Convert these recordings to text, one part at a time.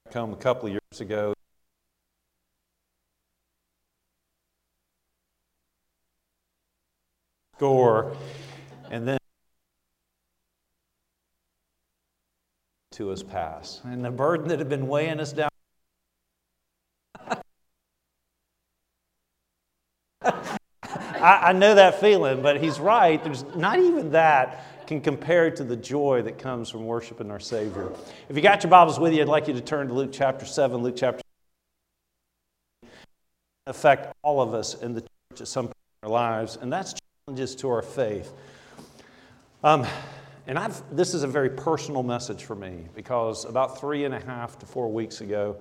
Home a couple of years ago. And then to us pass. And the burden that had been weighing us down. I know that feeling, but he's right. There's not even that can compare to the joy that comes from worshiping our Savior. If you got your Bibles with you, I'd like you to turn to Luke chapter 7. Luke chapter 7 affect all of us in the church at some point in our lives, and that's challenges to our faith. This is a very personal message for me because about 3.5 to 4 weeks ago,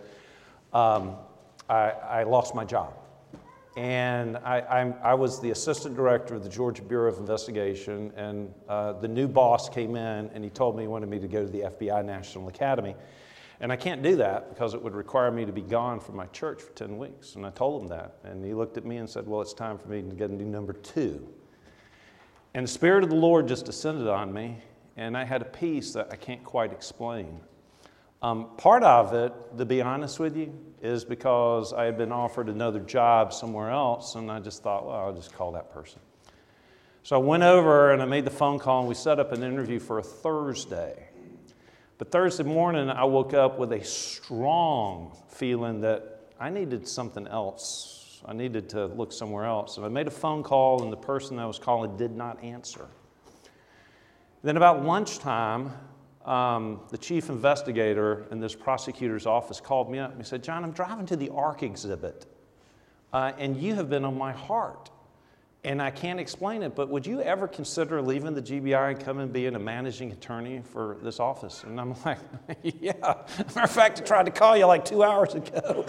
I lost my job. And I was the assistant director of the Georgia Bureau of Investigation, and the new boss came in and he told me he wanted me to go to the FBI National Academy. And I can't do that because it would require me to be gone from my church for 10 weeks. And I told him that. And he looked at me and said, well, it's time for me to get into number 2. And the Spirit of the Lord just descended on me, and I had a peace that I can't quite explain. Part of it, to be honest with you, is because I had been offered another job somewhere else, and I just thought, well, I'll just call that person. So I went over and I made the phone call, and we set up an interview for a Thursday. But Thursday morning, I woke up with a strong feeling that I needed something else. I needed to look somewhere else. And I made a phone call, and the person I was calling did not answer. Then about lunchtime, the chief investigator in this prosecutor's office called me up and he said, John, I'm driving to the ARC exhibit, and you have been on my heart. And I can't explain it, but would you ever consider leaving the GBI and coming and being a managing attorney for this office? And I'm like, yeah. Matter of fact, I tried to call you like 2 hours ago.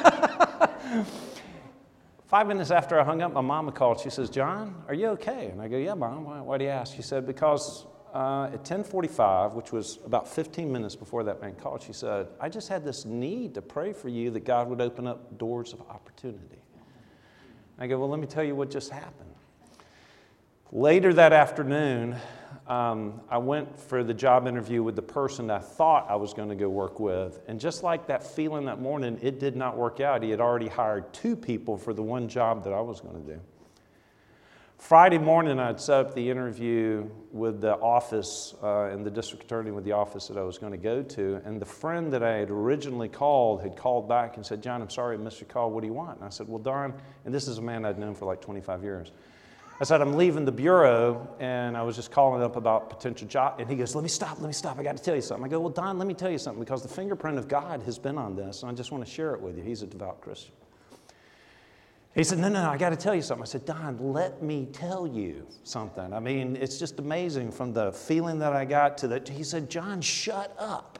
5 minutes after I hung up, my mama called. She says, John, are you okay? And I go, yeah, Mom. Why do you ask? She said, because at 10:45, which was about 15 minutes before that man called, she said, I just had this need to pray for you that God would open up doors of opportunity. I go, well, let me tell you what just happened. Later that afternoon, I went for the job interview with the person I thought I was going to go work with. And just like that feeling that morning, it did not work out. He had already hired 2 people for the one job that I was going to do. Friday morning, I'd set up the interview with the office and the district attorney with the office that I was going to go to. And the friend that I had originally called had called back and said, John, I'm sorry I missed your call. What do you want? And I said, well, Don, and this is a man I'd known for like 25 years. I said, I'm leaving the bureau, and I was just calling up about potential job. And he goes, let me stop. I got to tell you something. I go, well, Don, let me tell you something, because the fingerprint of God has been on this, and I just want to share it with you. He's a devout Christian. He said, no, I got to tell you something. I said, Don, let me tell you something. I mean, it's just amazing from the feeling that I got to that. He said, John, shut up.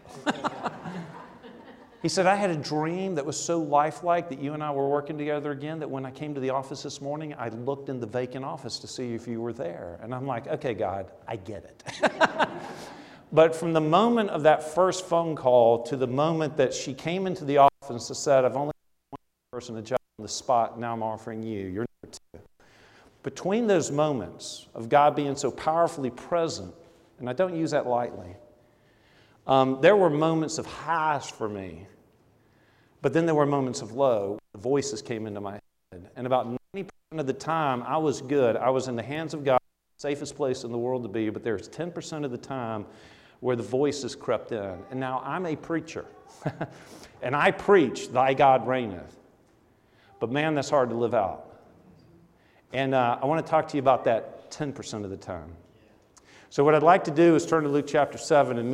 He said, I had a dream that was so lifelike that you and I were working together again that when I came to the office this morning, I looked in the vacant office to see if you were there. And I'm like, okay, God, I get it. But from the moment of that first phone call to the moment that she came into the office and said, I've only got one person a job on the spot, now I'm offering you. You're number 2. Between those moments of God being so powerfully present, and I don't use that lightly, there were moments of highs for me, but then there were moments of low. Voices came into my head, and about 90% of the time, I was good. I was in the hands of God, the safest place in the world to be, but there's 10% of the time where the voices crept in. And now I'm a preacher, and I preach, thy God reigneth. But man, that's hard to live out. And I want to talk to you about that 10% of the time. So what I'd like to do is turn to Luke chapter 7 and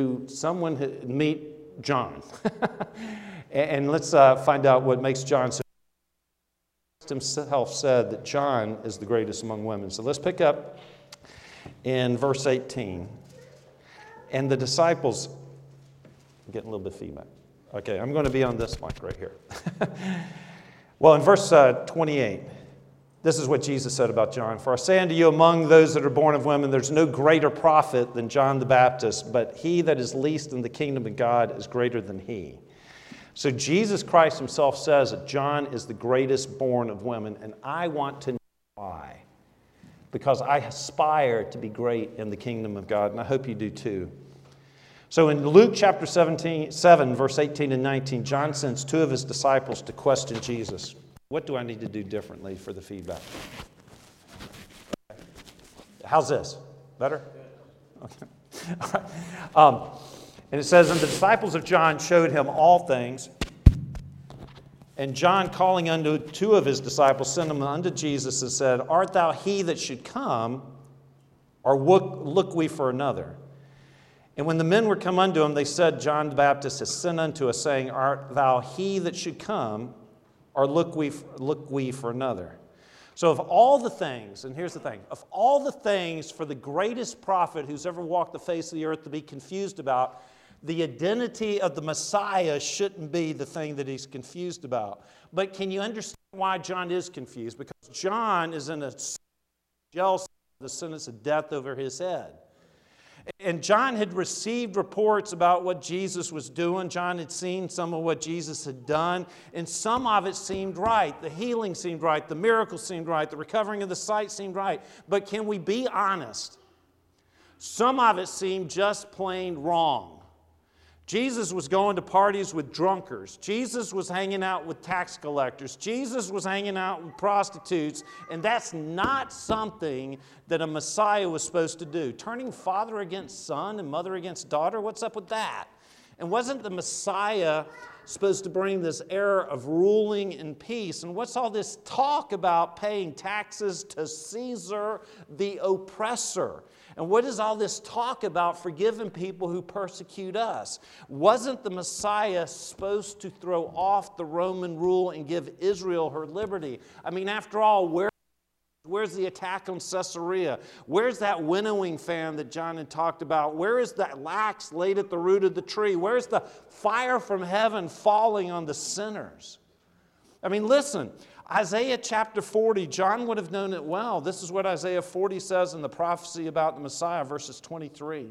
meet John. And let's find out what makes John so. Himself said that John is the greatest among women. So let's pick up in verse 18. And the disciples, I'm getting a little bit of feedback. Okay, I'm going to be on this mic right here. Well, in verse 28, this is what Jesus said about John. For I say unto you, among those that are born of women, there's no greater prophet than John the Baptist, but he that is least in the kingdom of God is greater than he. So Jesus Christ himself says that John is the greatest born of women, and I want to know why. Because I aspire to be great in the kingdom of God, and I hope you do too. So in Luke chapter 7, verse 18 and 19, John sends two of his disciples to question Jesus. What do I need to do differently for the feedback? How's this? Better? Okay. All right. And it says, and the disciples of John showed him all things. And John, calling unto two of his disciples, sent them unto Jesus and said, Art thou he that should come, or look we for another? And when the men were come unto him, they said, John the Baptist has sent unto us, saying, Art thou he that should come, or look we for another? So of all the things, and here's the thing, of all the things for the greatest prophet who's ever walked the face of the earth to be confused about, the identity of the Messiah shouldn't be the thing that he's confused about. But can you understand why John is confused? Because John is in a jail, the sentence of death over his head. And John had received reports about what Jesus was doing. John had seen some of what Jesus had done, and some of it seemed right. The healing seemed right. The miracles seemed right. The recovering of the sight seemed right. But can we be honest? Some of it seemed just plain wrong. Jesus was going to parties with drunkards. Jesus was hanging out with tax collectors. Jesus was hanging out with prostitutes. And that's not something that a Messiah was supposed to do. Turning father against son and mother against daughter, what's up with that? And wasn't the Messiah supposed to bring this era of ruling and peace? And what's all this talk about paying taxes to Caesar the oppressor? And what is all this talk about forgiving people who persecute us? Wasn't the Messiah supposed to throw off the Roman rule and give Israel her liberty? I mean, after all, where's the attack on Caesarea? Where's that winnowing fan that John had talked about? Where is that axe laid at the root of the tree? Where's the fire from heaven falling on the sinners? I mean, listen, Isaiah chapter 40, John would have known it well. This is what Isaiah 40 says in the prophecy about the Messiah, verses 23.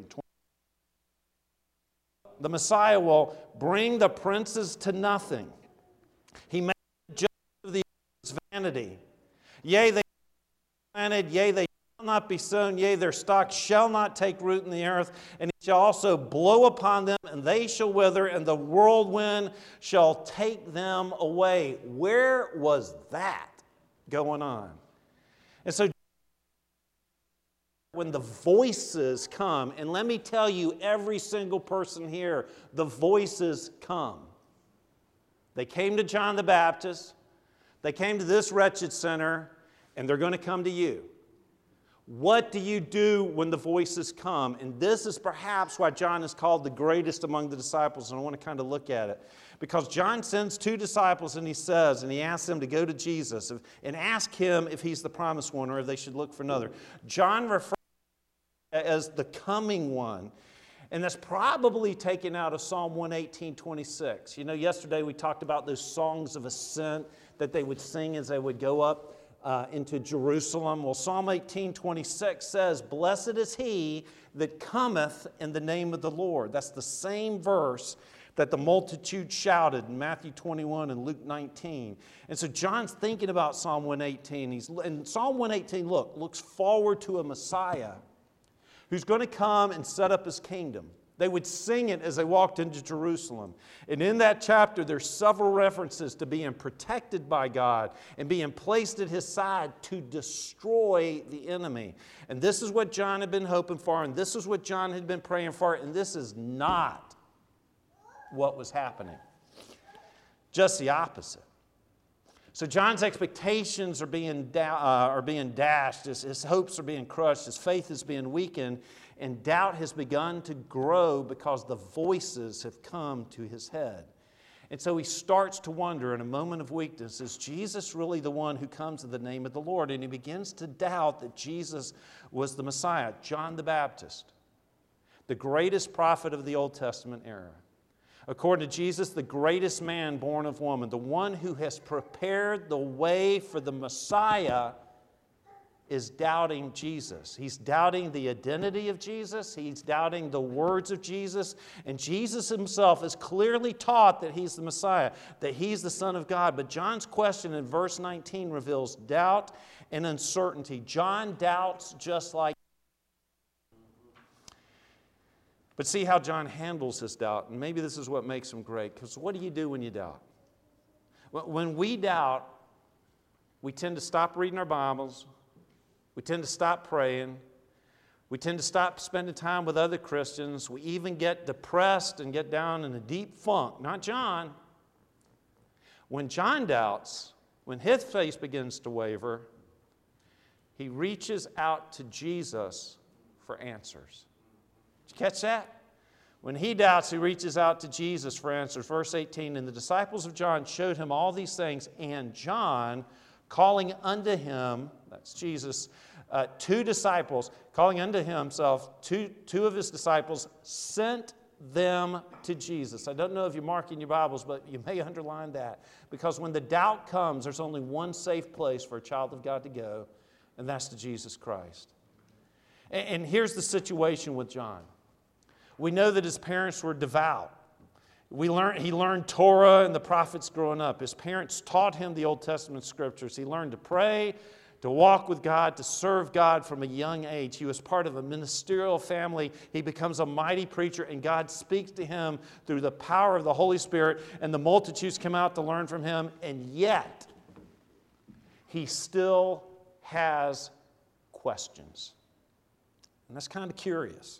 The Messiah will bring the princes to nothing. He made the judge of the earth's vanity. Yea, they planted, yea, they shall not be sown, yea, their stock shall not take root in the earth, and he shall also blow upon them, and they shall wither, and the whirlwind shall take them away. Where was that going on? And so when the voices come, and let me tell you, every single person here, the voices come. They came to John the Baptist, they came to this wretched sinner, and they're going to come to you. What do you do when the voices come? And this is perhaps why John is called the greatest among the disciples, and I want to kind of look at it. Because John sends two disciples, and he asks them to go to Jesus and ask him if he's the promised one or if they should look for another. John refers to him as the coming one. And that's probably taken out of Psalm 118:26. You know, yesterday we talked about those songs of ascent that they would sing as they would go up into Jerusalem. Well, Psalm 18:26 says, Blessed is he that cometh in the name of the Lord. That's the same verse that the multitude shouted in Matthew 21 and Luke 19. And so John's thinking about Psalm 118. And Psalm 118, looks forward to a Messiah who's going to come and set up his kingdom. They would sing it as they walked into Jerusalem. And in that chapter, there's several references to being protected by God and being placed at his side to destroy the enemy. And this is what John had been hoping for, and this is what John had been praying for, and this is not what was happening. Just the opposite. So John's expectations are being dashed, his hopes are being crushed, his faith is being weakened, and doubt has begun to grow because the voices have come to his head. And so he starts to wonder in a moment of weakness, is Jesus really the one who comes in the name of the Lord? And he begins to doubt that Jesus was the Messiah. John the Baptist, the greatest prophet of the Old Testament era. According to Jesus, the greatest man born of woman, the one who has prepared the way for the Messiah, is doubting Jesus. He's doubting the identity of Jesus. He's doubting the words of Jesus. And Jesus himself is clearly taught that he's the Messiah, that he's the Son of God. But John's question in verse 19 reveals doubt and uncertainty. John doubts just like But see how John handles his doubt, and maybe this is what makes him great, because what do you do when you doubt? When we doubt, we tend to stop reading our Bibles, we tend to stop praying, we tend to stop spending time with other Christians, we even get depressed and get down in a deep funk. Not John. When John doubts, when his faith begins to waver, he reaches out to Jesus for answers. Did you catch that? When he doubts, he reaches out to Jesus for answers. Verse 18, and the disciples of John showed him all these things, and John, calling unto him, that's Jesus, two disciples, calling unto himself two of his disciples, sent them to Jesus. I don't know if you're marking your Bibles, but you may underline that. Because when the doubt comes, there's only one safe place for a child of God to go, and that's to Jesus Christ. And here's the situation with John. We know that his parents were devout. He learned Torah and the prophets growing up. His parents taught him the Old Testament scriptures. He learned to pray, to walk with God, to serve God from a young age. He was part of a ministerial family. He becomes a mighty preacher, and God speaks to him through the power of the Holy Spirit, and the multitudes come out to learn from him, and yet he still has questions. And that's kind of curious.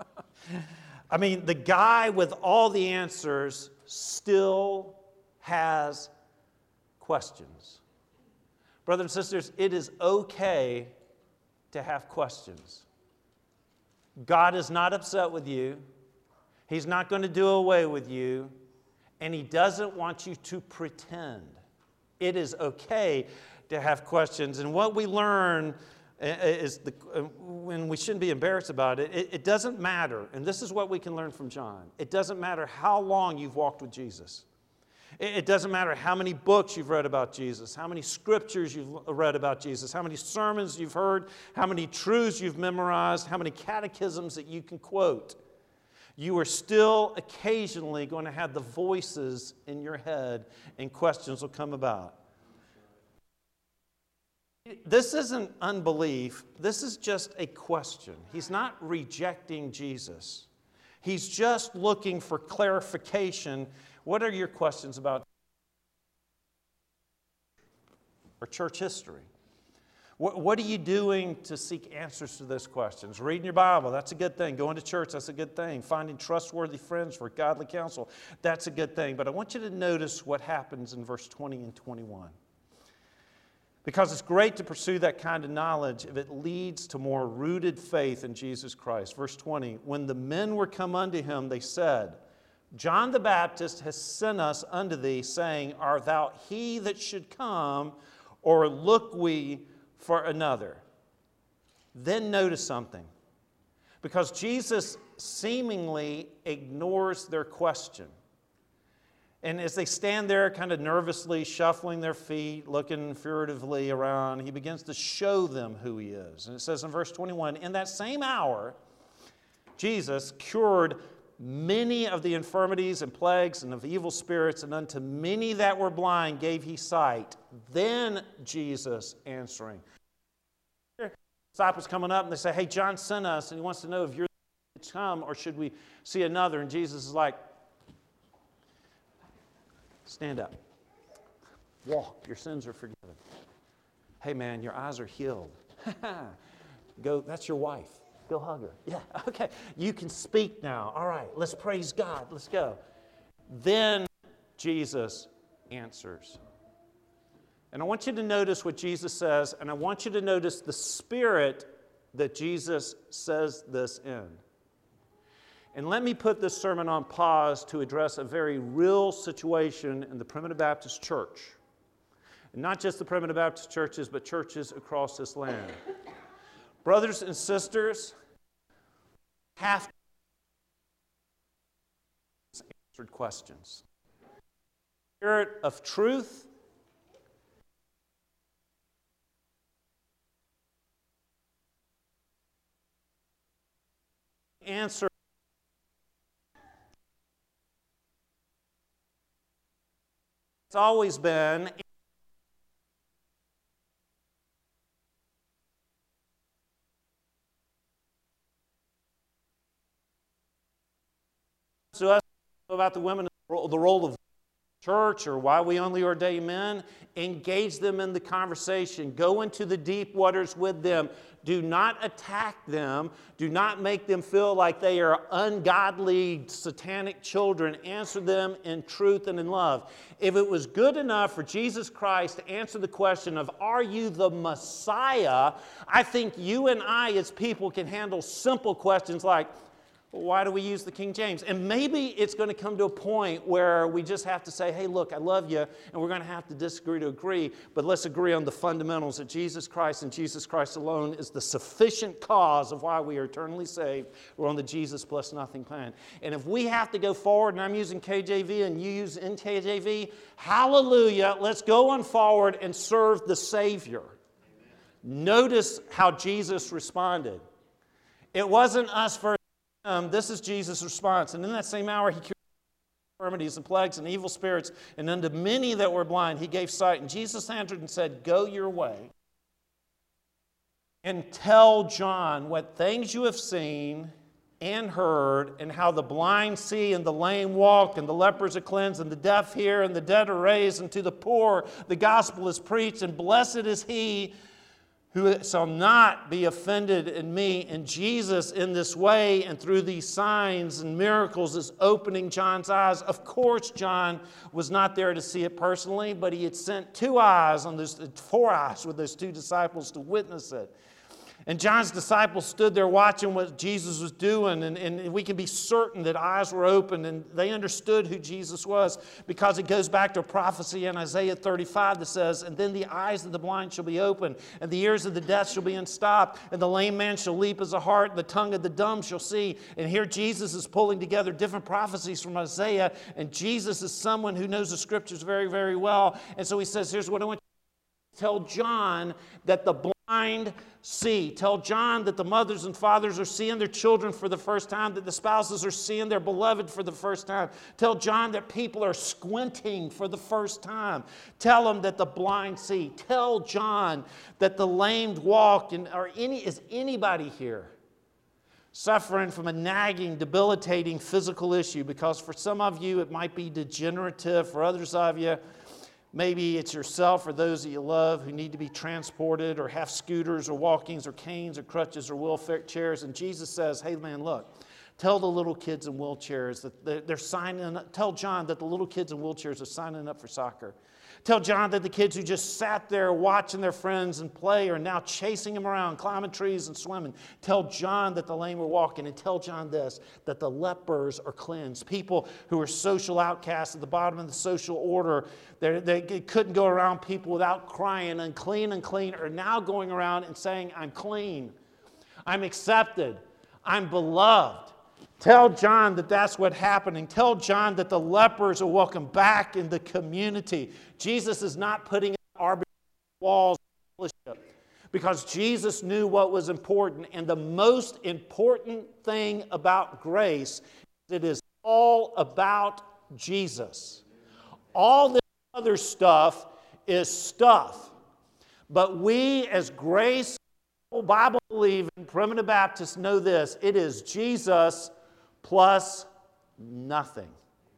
I mean, the guy with all the answers still has questions. Brothers and sisters, it is okay to have questions. God is not upset with you. He's not going to do away with you. And He doesn't want you to pretend. It is okay to have questions. And what we learn is when we shouldn't be embarrassed about it, it doesn't matter. And this is what we can learn from John. It doesn't matter how long you've walked with Jesus. It doesn't matter how many books you've read about Jesus, how many scriptures you've read about Jesus, how many sermons you've heard, how many truths you've memorized, how many catechisms that you can quote. You are still occasionally going to have the voices in your head, and questions will come about. This isn't unbelief. This is just a question. He's not rejecting Jesus. He's just looking for clarification. What are your questions about or church history? What are you doing to seek answers to those questions? Reading your Bible, that's a good thing. Going to church, that's a good thing. Finding trustworthy friends for godly counsel, that's a good thing. But I want you to notice what happens in verse 20 and 21. Because it's great to pursue that kind of knowledge if it leads to more rooted faith in Jesus Christ. Verse 20, when the men were come unto him, they said, John the Baptist has sent us unto thee, saying, art thou he that should come, or look we for another? Then notice something. Because Jesus seemingly ignores their question. And as they stand there kind of nervously, shuffling their feet, looking furtively around, he begins to show them who he is. And it says in verse 21, in that same hour, Jesus cured many of the infirmities and plagues and of evil spirits, and unto many that were blind gave he sight. Then Jesus answering. Disciples coming up and they say, hey, John sent us and he wants to know if you're to come or should we see another? And Jesus is like, stand up. Walk. Your sins are forgiven. Hey, man, your eyes are healed. Go. That's your wife. Go hug her. Yeah, okay. You can speak now. All right, let's praise God. Let's go. Then Jesus answers. And I want you to notice what Jesus says, and I want you to notice the spirit that Jesus says this in. And let me put this sermon on pause to address a very real situation in the Primitive Baptist Church. And not just the Primitive Baptist churches, but churches across this land. Brothers and sisters, have answered questions. Spirit of truth, answer. It's always been about the women, the role of church or why we only ordain men, engage them in the conversation. Go into the deep waters with them. Do not attack them. Do not make them feel like they are ungodly, satanic children. Answer them in truth and in love. If it was good enough for Jesus Christ to answer the question of, are you the Messiah? I think you and I as people can handle simple questions like, why do we use the King James? And maybe it's going to come to a point where we just have to say, hey, look, I love you, and we're going to have to disagree to agree, but let's agree on the fundamentals that Jesus Christ and Jesus Christ alone is the sufficient cause of why we are eternally saved. We're on the Jesus plus nothing plan. And if we have to go forward, and I'm using KJV and you use NKJV, hallelujah, let's go on forward and serve the Savior. Amen. Notice how Jesus responded. It wasn't us first. This is Jesus' response. And in that same hour, he cured infirmities and plagues and evil spirits, and unto many that were blind, he gave sight. And Jesus answered and said, go your way and tell John what things you have seen and heard, and how the blind see and the lame walk, and the lepers are cleansed, and the deaf hear, and the dead are raised, and to the poor the gospel is preached, and blessed is he who shall not be offended in me. And Jesus, in this way and through these signs and miracles, is opening John's eyes. Of course, John was not there to see it personally, but he had sent 4 eyes with those 2 disciples to witness it. And John's disciples stood there watching what Jesus was doing, and we can be certain that eyes were opened and they understood who Jesus was, because it goes back to a prophecy in Isaiah 35 that says, and then the eyes of the blind shall be opened, and the ears of the deaf shall be unstopped, and the lame man shall leap as a hart, and the tongue of the dumb shall see. And here Jesus is pulling together different prophecies from Isaiah, and Jesus is someone who knows the Scriptures very, very well. And so he says, here's what I want you to tell John, that the blind see. Tell John that the mothers and fathers are seeing their children for the first time, that the spouses are seeing their beloved for the first time. Tell John that people are squinting for the first time. Tell him that the blind see. Tell John that the lamed walk. Is anybody here suffering from a nagging, debilitating physical issue? Because for some of you it might be degenerative. For others of you, maybe it's yourself or those that you love who need to be transported or have scooters or walkings or canes or crutches or wheelchairs. And Jesus says, hey man, look, tell the little kids in wheelchairs that they're signing up. Tell John that the little kids in wheelchairs are signing up for soccer. Tell John that the kids who just sat there watching their friends and play are now chasing them around, climbing trees and swimming. Tell John that the lame are walking. And tell John this, that the lepers are cleansed. People who are social outcasts at the bottom of the social order, they couldn't go around people without crying, unclean, unclean, are now going around and saying, I'm clean, I'm accepted, I'm beloved. Tell John that that's what's happening. Tell John that the lepers are welcome back in the community. Jesus is not putting up arbitrary walls of fellowship, because Jesus knew what was important. And the most important thing about grace is it is all about Jesus. All this other stuff is stuff. But we as grace, Bible-believing primitive Baptists know this. It is Jesus plus nothing.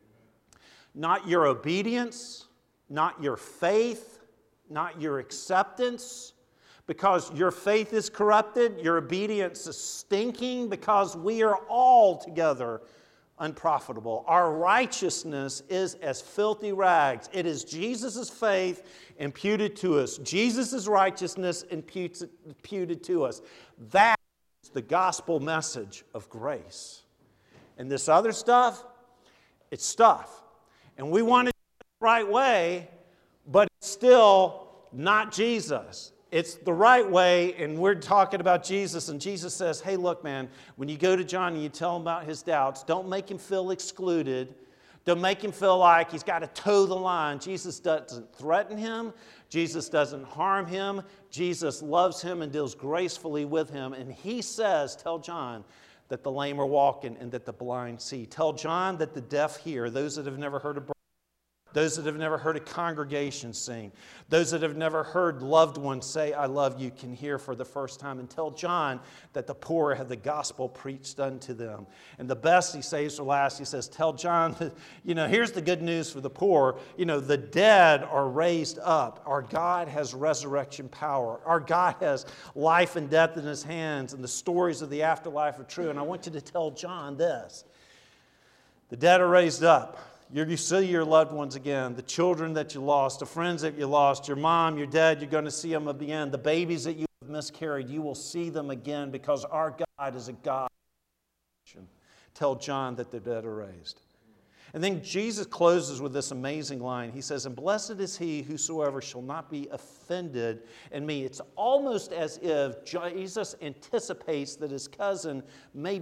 Not your obedience, not your faith, not your acceptance, because your faith is corrupted, your obedience is stinking, because we are all together unprofitable. Our righteousness is as filthy rags. It is Jesus' faith imputed to us. Jesus' righteousness imputed to us. That is the gospel message of grace. And this other stuff, it's stuff. And we want it the right way, but it's still not Jesus. It's the right way, and we're talking about Jesus, and Jesus says, hey, look, man, when you go to John and you tell him about his doubts, don't make him feel excluded. Don't make him feel like he's got to toe the line. Jesus doesn't threaten him. Jesus doesn't harm him. Jesus loves him and deals gracefully with him. And he says, tell John that the lame are walking and that the blind see. Tell John that the deaf hear, those that have never heard a those that have never heard a congregation sing, those that have never heard loved ones say, I love you, can hear for the first time. And tell John that the poor have the gospel preached unto them. And the best he saves for last, he says, tell John that, here's the good news for the poor. The dead are raised up. Our God has resurrection power. Our God has life and death in his hands, and the stories of the afterlife are true. And I want you to tell John this. The dead are raised up. You see your loved ones again, the children that you lost, the friends that you lost, your mom, your dad, you're going to see them again. The babies that you have miscarried, you will see them again because our God is a God. Tell John that the dead are raised. And then Jesus closes with this amazing line. He says, and blessed is he whosoever shall not be offended in me. It's almost as if Jesus anticipates that his cousin may be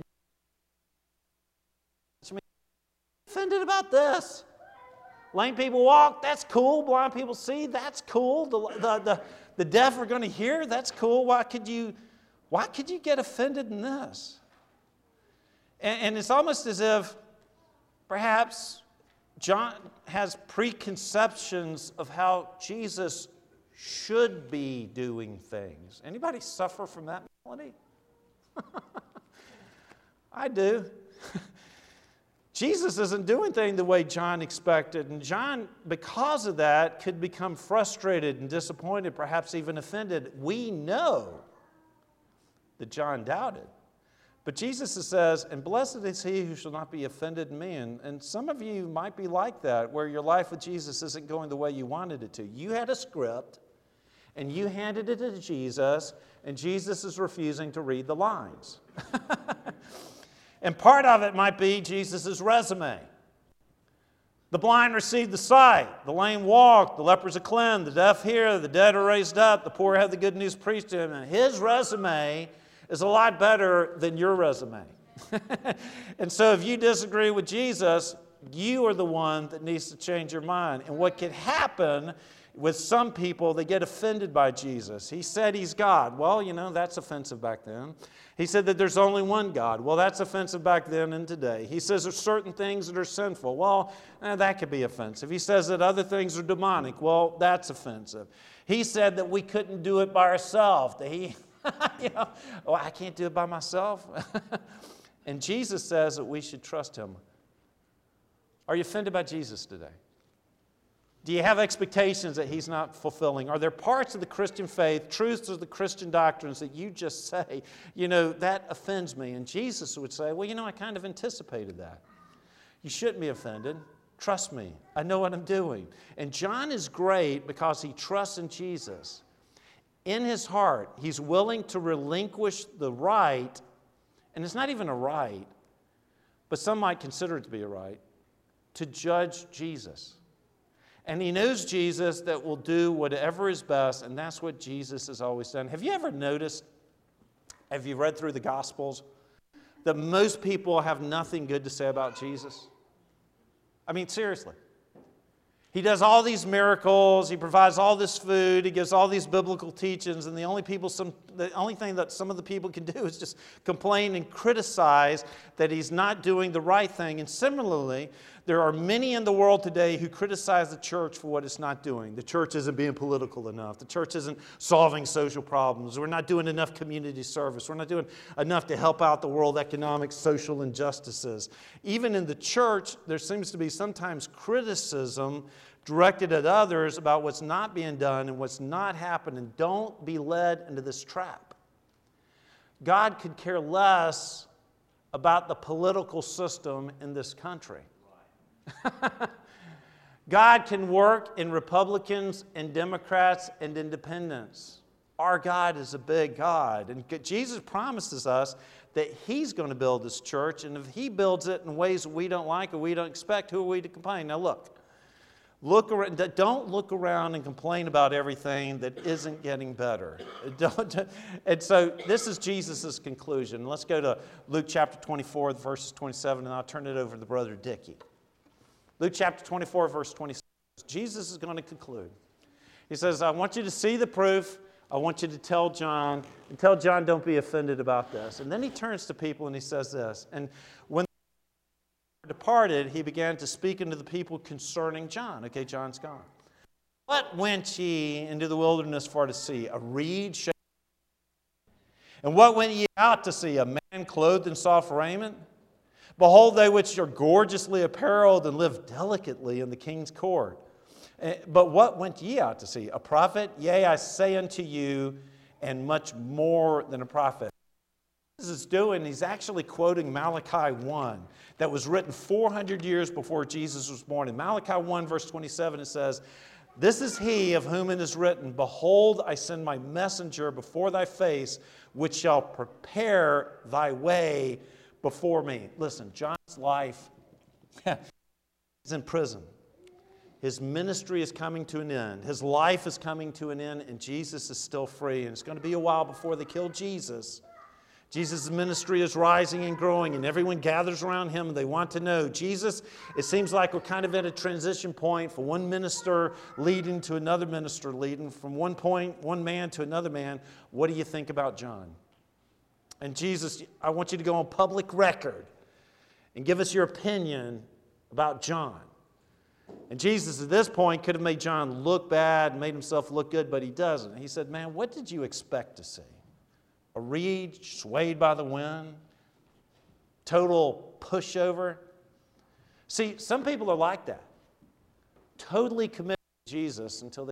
offended about this. Lame people walk, that's cool. Blind people see, that's cool. The deaf are going to hear, that's cool. Why could you get offended in this? And it's almost as if perhaps John has preconceptions of how Jesus should be doing things. Anybody suffer from that mentality? I do. Jesus isn't doing things the way John expected. And John, because of that, could become frustrated and disappointed, perhaps even offended. We know that John doubted. But Jesus says, and blessed is he who shall not be offended in me. And some of you might be like that, where your life with Jesus isn't going the way you wanted it to. You had a script, and you handed it to Jesus, and Jesus is refusing to read the lines. And part of it might be Jesus' resume. The blind received the sight, the lame walk, the lepers are cleansed, the deaf hear, the dead are raised up, the poor have the good news preached to him. And his resume is a lot better than your resume. And so if you disagree with Jesus, you are the one that needs to change your mind. And what can happen with some people, they get offended by Jesus. He said he's God. Well, that's offensive back then. He said that there's only one God. Well, that's offensive back then and today. He says there's certain things that are sinful. Well, that could be offensive. He says that other things are demonic. Well, that's offensive. He said that we couldn't do it by ourselves. I can't do it by myself. And Jesus says that we should trust him. Are you offended by Jesus today? Do you have expectations that he's not fulfilling? Are there parts of the Christian faith, truths of the Christian doctrines that you just say, that offends me? And Jesus would say, well, I kind of anticipated that. You shouldn't be offended. Trust me. I know what I'm doing. And John is great because he trusts in Jesus. In his heart, he's willing to relinquish the right, and it's not even a right, but some might consider it to be a right, to judge Jesus. And he knows Jesus that will do whatever is best, and that's what Jesus has always done. Have you ever noticed, have you read through the Gospels, that most people have nothing good to say about Jesus? I mean, seriously. He does all these miracles, he provides all this food, he gives all these biblical teachings, and the only thing that some of the people can do is just complain and criticize that he's not doing the right thing. And similarly, there are many in the world today who criticize the church for what it's not doing. The church isn't being political enough. The church isn't solving social problems. We're not doing enough community service. We're not doing enough to help out the world economic, social injustices. Even in the church, there seems to be sometimes criticism directed at others about what's not being done and what's not happening. Don't be led into this trap. God could care less about the political system in this country. God can work in Republicans and Democrats and independents. Our God is a big God. And Jesus promises us that he's going to build this church. And if he builds it in ways we don't like or we don't expect, who are we to complain? Now look around, don't look around and complain about everything that isn't getting better. And so this is Jesus' conclusion. Let's go to Luke chapter 24, verses 27, and I'll turn it over to Brother Dickey. Luke chapter 24, verse 27. Jesus is going to conclude. He says, I want you to see the proof. I want you to tell John. And tell John, don't be offended about this. And then he turns to people and he says this. And when they departed, he began to speak unto the people concerning John. Okay, John's gone. What went ye into the wilderness for to see? A reed shaken? And what went ye out to see? A man clothed in soft raiment? Behold, they which are gorgeously apparelled and live delicately in the king's court. But what went ye out to see? A prophet? Yea, I say unto you, and much more than a prophet. What Jesus is doing, he's actually quoting Malachi 1 that was written 400 years before Jesus was born. In Malachi 1, verse 27, it says, This is he of whom it is written, Behold, I send my messenger before thy face, which shall prepare thy way before me. Listen, John's life is in prison. His ministry is coming to an end. His life is coming to an end, and Jesus is still free. And it's going to be a while before they kill Jesus. Jesus' ministry is rising and growing, and everyone gathers around him, and they want to know. Jesus, it seems like we're kind of at a transition point from one minister leading to another minister leading, from one point, one man to another man. What do you think about John? And Jesus, I want you to go on public record and give us your opinion about John. And Jesus at this point could have made John look bad, made himself look good, but he doesn't. He said, man, what did you expect to see? A reed swayed by the wind? Total pushover? See, some people are like that. Totally committed to Jesus until they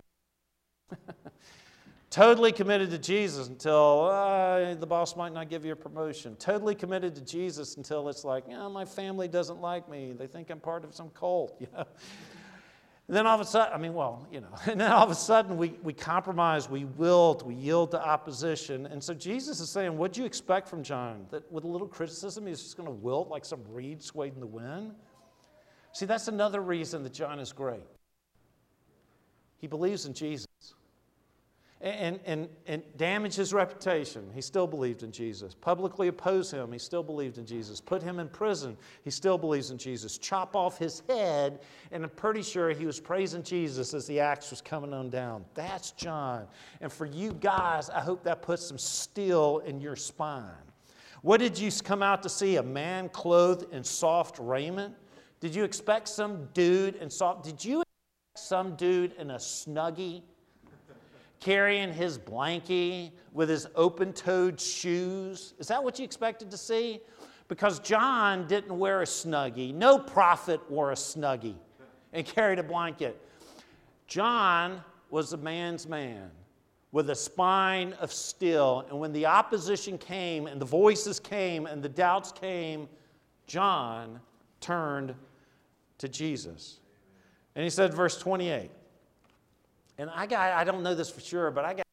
totally committed to Jesus until the boss might not give you a promotion. Totally committed to Jesus until it's like, my family doesn't like me. They think I'm part of some cult. And then all of a sudden, and then all of a sudden we compromise, we wilt, we yield to opposition. And so Jesus is saying, what do you expect from John? That with a little criticism, he's just going to wilt like some reed swayed in the wind? See, that's another reason that John is great. He believes in Jesus. And damage his reputation, he still believed in Jesus. Publicly oppose him, he still believed in Jesus. Put him in prison, he still believes in Jesus. Chop off his head, and I'm pretty sure he was praising Jesus as the axe was coming on down. That's John. And for you guys, I hope that puts some steel in your spine. What did you come out to see? A man clothed in soft raiment? Did you expect some dude in soft? Did you expect some dude in a Snuggie? Carrying his blankie with his open-toed shoes. Is that what you expected to see? Because John didn't wear a Snuggie. No prophet wore a Snuggie and carried a blanket. John was a man's man with a spine of steel. And when the opposition came and the voices came and the doubts came, John turned to Jesus. And he said, verse 28, and I don't know this for sure, but I got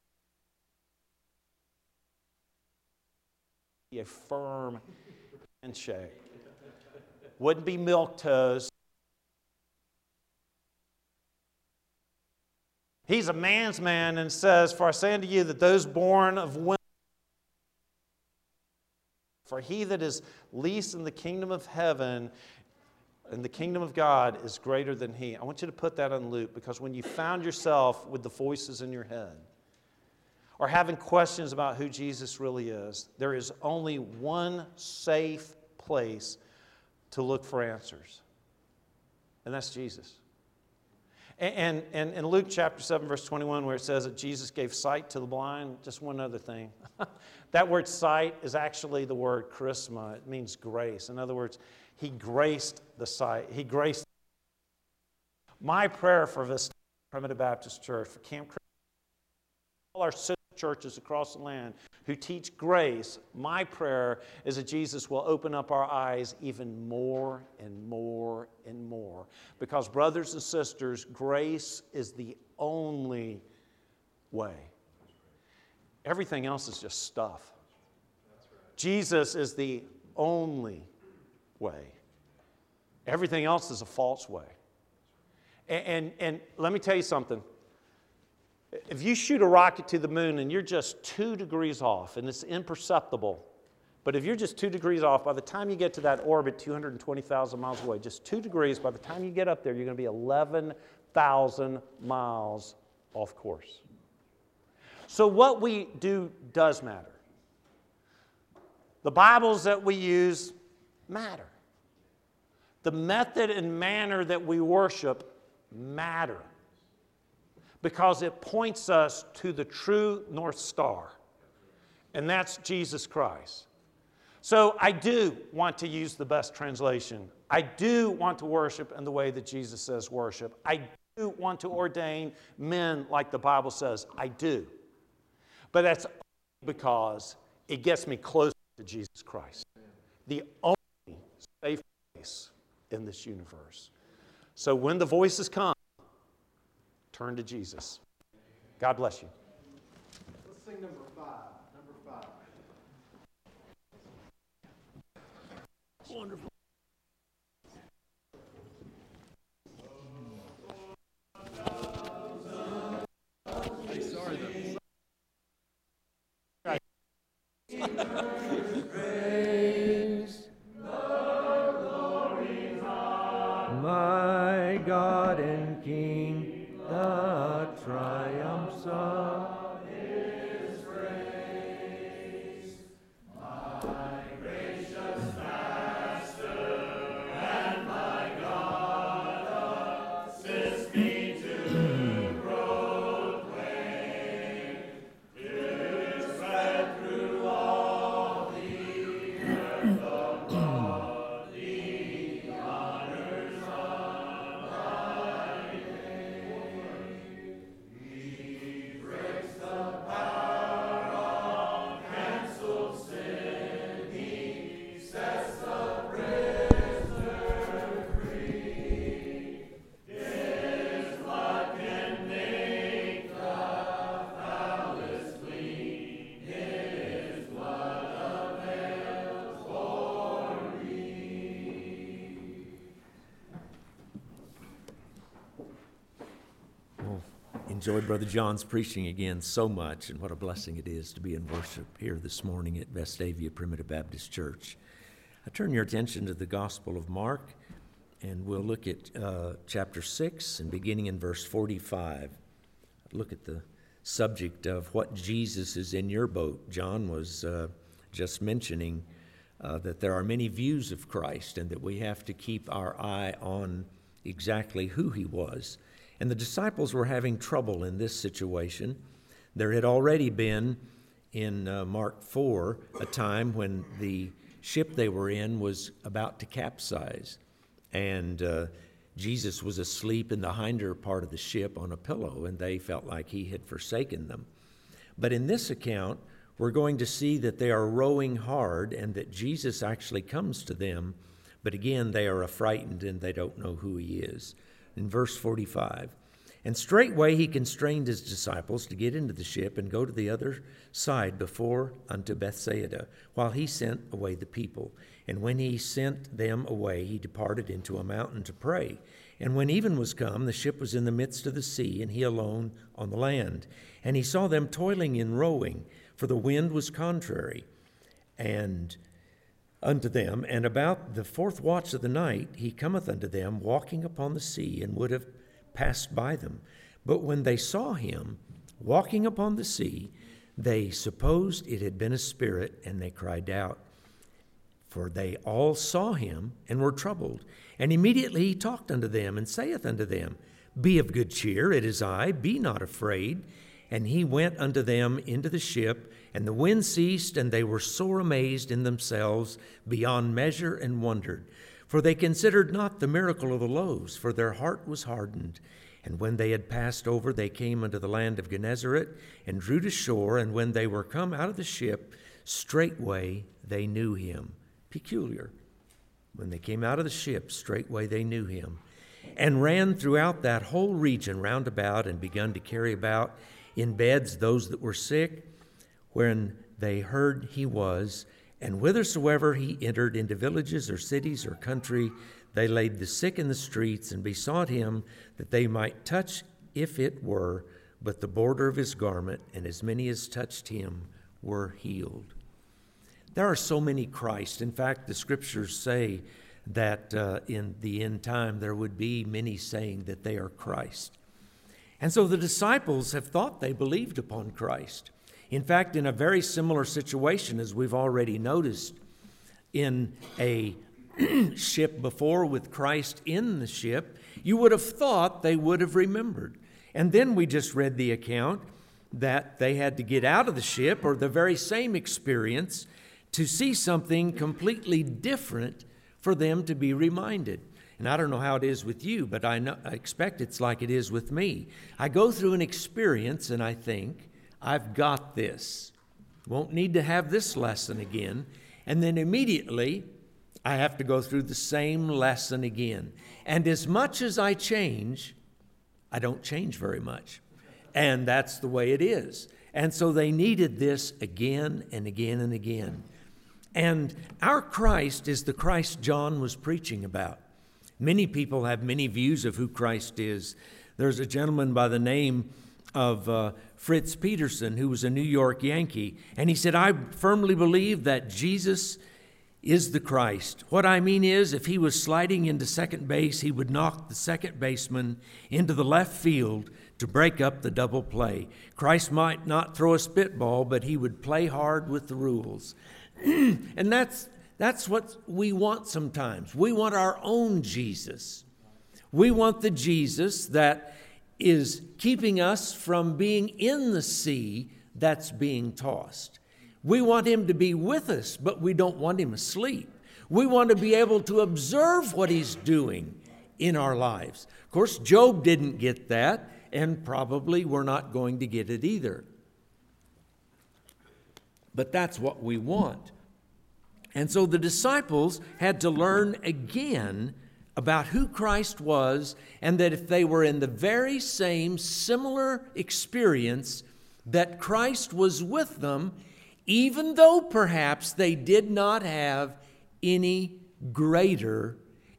a firm handshake. Wouldn't be milquetoast. He's a man's man and says, For I say unto you that those born of women, for he that is least in the kingdom of heaven and the kingdom of God is greater than he. I want you to put that on loop, because when you found yourself with the voices in your head or having questions about who Jesus really is, there is only one safe place to look for answers, and that's Jesus. And in Luke chapter 7, verse 21, where it says that Jesus gave sight to the blind, just one other thing. That word sight is actually the word charisma. It means grace. In other words, he graced the sight. He graced. My prayer for Vista Primitive Baptist Church, for Camp Creek, all our sister churches across the land who teach grace, my prayer is that Jesus will open up our eyes even more and more and more. Because, brothers and sisters, grace is the only way. Everything else is just stuff. Jesus is the only way. Everything else is a false way. And let me tell you something. If you shoot a rocket to the moon and you're just 2 degrees off, and it's imperceptible, but if you're just 2 degrees off, by the time you get to that orbit 220,000 miles away, just 2 degrees, by the time you get up there, you're going to be 11,000 miles off course. So what we do does matter. The Bibles that we use matter. The method and manner that we worship matter because it points us to the true North Star, and that's Jesus Christ. So I do want to use the best translation. I do want to worship in the way that Jesus says worship. I do want to ordain men like the Bible says. I do. But that's only because it gets me closer to Jesus Christ, the only safe place in this universe. So when the voices come, turn to Jesus. God bless you. Let's sing number 5. Number 5. Wonderful. My God and King, the triumphs of His grace. My gracious Master and my God, assist me to proclaim, to spread through all the earth the Lord, the honors of thy name. He breaks the power of canceled sin. He sets the prisoner free. His blood can make the foulest clean. His blood avails for me. Well, enjoyed Brother John's preaching again so much, and what a blessing it is to be in worship here this morning at Vestavia Primitive Baptist Church. I turn your attention to the Gospel of Mark, and we'll look at chapter 6 and beginning in verse 45. Look at the subject of what Jesus is in your boat. John was just mentioning that there are many views of Christ and that we have to keep our eye on exactly who he was. And the disciples were having trouble in this situation. There had already been in Mark 4 a time when the ship they were in was about to capsize, and Jesus was asleep in the hinder part of the ship on a pillow, and they felt like he had forsaken them. But in this account, we're going to see that they are rowing hard and that Jesus actually comes to them, but again, they are affrighted and they don't know who he is. In verse 45, and straightway he constrained his disciples to get into the ship and go to the other side before unto Bethsaida, while he sent away the people. And when he sent them away, he departed into a mountain to pray. And when even was come, the ship was in the midst of the sea, and he alone on the land. And he saw them toiling in rowing, for the wind was contrary and unto them. And about the fourth watch of the night he cometh unto them, walking upon the sea, and would have passed by them. But when they saw him walking upon the sea, they supposed it had been a spirit, and they cried out. For they all saw him and were troubled. And immediately he talked unto them, and saith unto them, Be of good cheer, it is I, be not afraid. And he went unto them into the ship, and the wind ceased, and they were sore amazed in themselves beyond measure, and wondered. For they considered not the miracle of the loaves, for their heart was hardened. And when they had passed over, they came unto the land of Gennesaret, and drew to shore. And when they were come out of the ship, straightway they knew him. Peculiar. When they came out of the ship, straightway they knew him, and ran throughout that whole region round about, and begun to carry about in beds those that were sick, when they heard he was. And whithersoever he entered into villages or cities or country, they laid the sick in the streets, and besought him that they might touch, if it were but the border of his garment, and as many as touched him were healed. There are so many Christ. In fact, the scriptures say that in the end time there would be many saying that they are Christ. And so the disciples have thought they believed upon Christ. In fact, in a very similar situation, as we've already noticed, in a ship before with Christ in the ship, you would have thought they would have remembered. And then we just read the account that they had to get out of the ship, or the very same experience, to see something completely different for them to be reminded. And I don't know how it is with you, but I expect it's like it is with me. I go through an experience and I think, I've got this. Won't need to have this lesson again. And then immediately, I have to go through the same lesson again. And as much as I change, I don't change very much. And that's the way it is. And so they needed this again and again and again. And our Christ is the Christ John was preaching about. Many people have many views of who Christ is. There's a gentleman by the name of Fritz Peterson, who was a New York Yankee, and he said, I firmly believe that Jesus is the Christ. What I mean is, if he was sliding into second base, he would knock the second baseman into the left field to break up the double play. Christ might not throw a spitball, but he would play hard with the rules. And that's what we want sometimes. We want our own Jesus. We want the Jesus that is keeping us from being in the sea that's being tossed. We want him to be with us, but we don't want him asleep. We want to be able to observe what he's doing in our lives. Of course, Job didn't get that, and probably we're not going to get it either. But that's what we want. And so the disciples had to learn again about who Christ was, and that if they were in the very same similar experience, that Christ was with them, even though perhaps they did not have any greater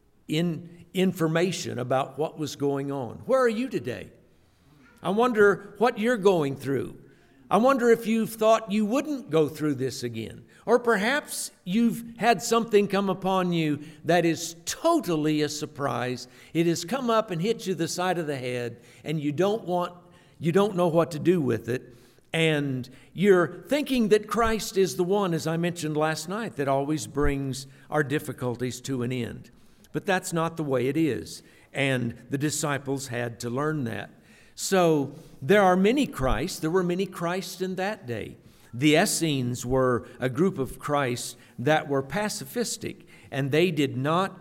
information about what was going on. Where are you today? I wonder what you're going through. I wonder if you've thought you wouldn't go through this again. Or perhaps you've had something come upon you that is totally a surprise. It has come up and hit you the side of the head, and you don't know what to do with it. And you're thinking that Christ is the one, as I mentioned last night, that always brings our difficulties to an end. But that's not the way it is. And the disciples had to learn that. So there are many Christs. There were many Christs in that day. The Essenes were a group of Christs that were pacifistic, and they did not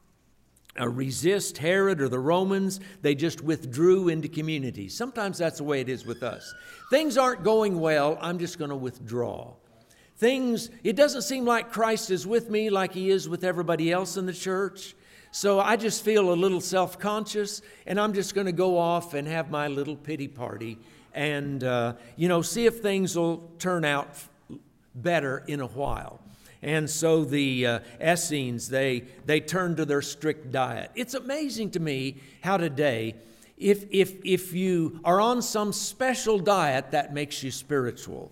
resist Herod or the Romans. They just withdrew into communities. Sometimes that's the way it is with us. Things aren't going well, I'm just going to withdraw. It doesn't seem like Christ is with me like he is with everybody else in the church. So I just feel a little self-conscious, and I'm just going to go off and have my little pity party and, see if things will turn out better in a while. And so the Essenes, they turned to their strict diet. It's amazing to me how today, if you are on some special diet, that makes you spiritual.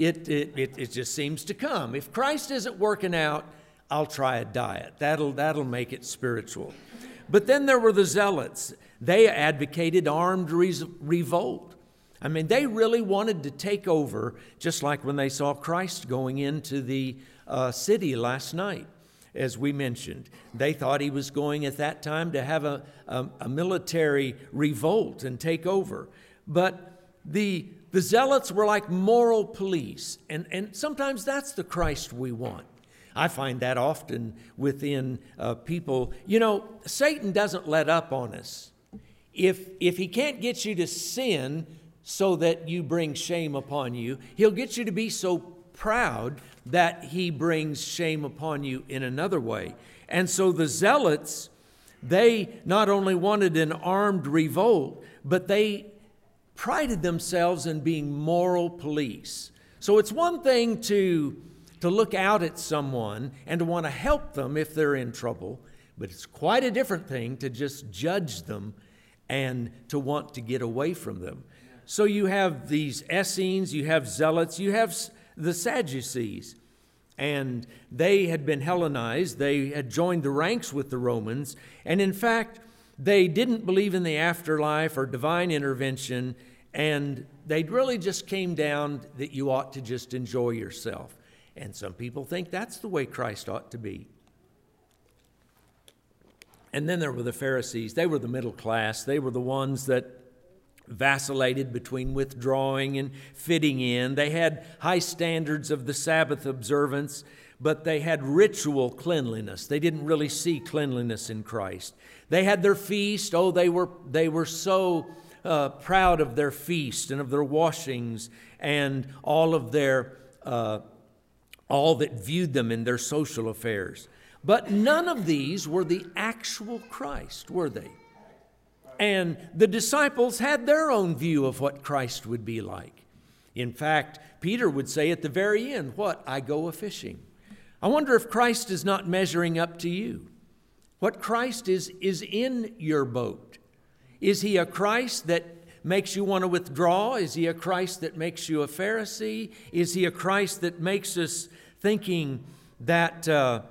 It just seems to come. If Christ isn't working out, I'll try a diet. That'll make it spiritual. But then there were the Zealots. They advocated armed revolt. I mean, they really wanted to take over, just like when they saw Christ going into the city last night, as we mentioned. They thought he was going at that time to have a military revolt and take over. But the Zealots were like moral police, and sometimes that's the Christ we want. I find that often within people. Satan doesn't let up on us. If he can't get you to sin so that you bring shame upon you, he'll get you to be so proud that he brings shame upon you in another way. And so the Zealots, they not only wanted an armed revolt, but they prided themselves in being moral police. So it's one thing to look out at someone and to want to help them if they're in trouble, but it's quite a different thing to just judge them and to want to get away from them. So you have these Essenes, you have Zealots, you have the Sadducees, and they had been Hellenized. They had joined the ranks with the Romans, and in fact, they didn't believe in the afterlife or divine intervention, and they really just came down that you ought to just enjoy yourself. And some people think that's the way Christ ought to be. And then there were the Pharisees. They were the middle class. They were the ones that vacillated between withdrawing and fitting in. They had high standards of the Sabbath observance, but they had ritual cleanliness. They didn't really see cleanliness in Christ. They had their feast. Oh, they were so proud of their feast and of their washings and all of their all that viewed them in their social affairs. But none of these were the actual Christ, were they? And the disciples had their own view of what Christ would be like. In fact, Peter would say at the very end, what? I go a-fishing. I wonder if Christ is not measuring up to you. What Christ is in your boat. Is he a Christ that makes you want to withdraw? Is he a Christ that makes you a Pharisee? Is he a Christ that makes us thinking that